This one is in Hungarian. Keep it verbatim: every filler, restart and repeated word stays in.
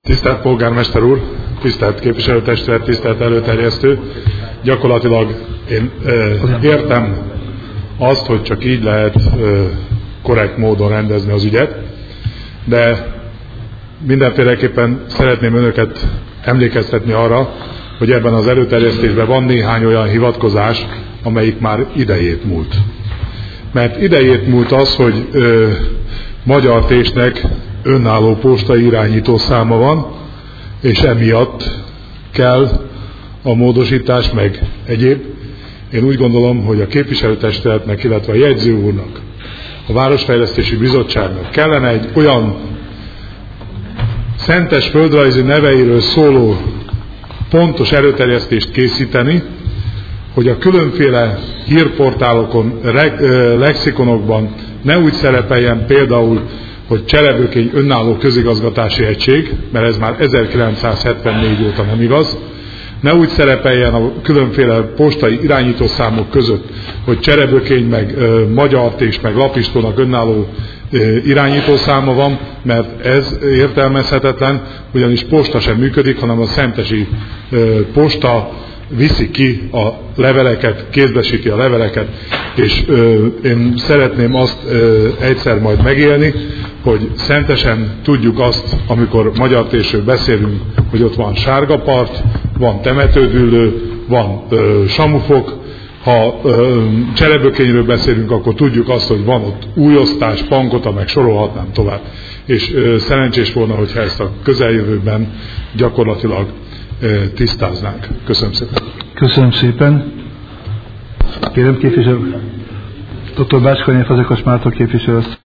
Tisztelt polgármester úr, tisztelt képviselőtestület, tisztelt előterjesztő, gyakorlatilag én e, értem azt, hogy csak így lehet e, korrekt módon rendezni az ügyet, de mindenféleképpen szeretném önöket emlékeztetni arra, hogy ebben az előterjesztésben van néhány olyan hivatkozás, amelyik már idejét múlt. Mert idejét múlt az, hogy e, Magyar Tésnek önálló postai irányító száma van, és emiatt kell a módosítás meg egyéb. Én úgy gondolom, hogy a képviselőtestületnek, illetve a jegyző úrnak, a Városfejlesztési Bizottságnak kellene egy olyan szentes földrajzi neveiről szóló pontos előterjesztést készíteni, hogy a különféle hírportálokon, lexikonokban ne úgy szerepeljen például, hogy Cselebökény önálló közigazgatási egység, mert ez már ezerkilencszázhetvennégy óta nem igaz, ne úgy szerepeljen a különféle postai irányítószámok között, hogy Cselebökény meg ö, Magyart meg Lapistónak önálló ö, irányítószáma van, mert ez értelmezhetetlen, ugyanis posta sem működik, hanem a szentesi ö, posta viszi ki a leveleket, kézbesíti a leveleket, és ö, én szeretném azt ö, egyszer majd megélni, hogy szentesen tudjuk azt, amikor Magyartésről beszélünk, hogy ott van sárgapart, van temetődüllő, van ö, samufok. Ha ö, Cselebökényről beszélünk, akkor tudjuk azt, hogy van ott újosztás, Pankota, meg sorolhatnám tovább. És ö, szerencsés volna, hogyha ezt a közeljövőben gyakorlatilag ö, tisztáznánk. Köszönöm szépen. Köszönöm szépen. Kérem képviselő, doktor Bácskai Fazekas Márton képviselő.